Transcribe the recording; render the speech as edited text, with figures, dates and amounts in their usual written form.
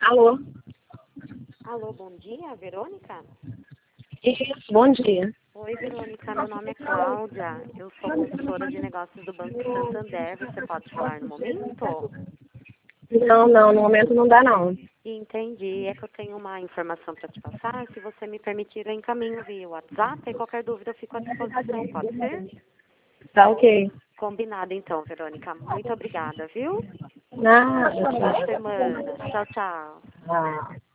Alô? Alô, bom dia, Verônica? Isso, bom dia. Oi, Verônica, meu nome é Cláudia. Eu sou consultora de negócios do Banco Santander. Você pode falar no momento? Não, no momento não dá não. Entendi. É que eu tenho uma informação para te passar. Se você me permitir, eu encaminho via WhatsApp. E qualquer dúvida eu fico à disposição, pode ser? Tá ok. Combinado então, Verônica. Muito obrigada, viu? Nada. Boa semana. Tchau, tchau. Ah.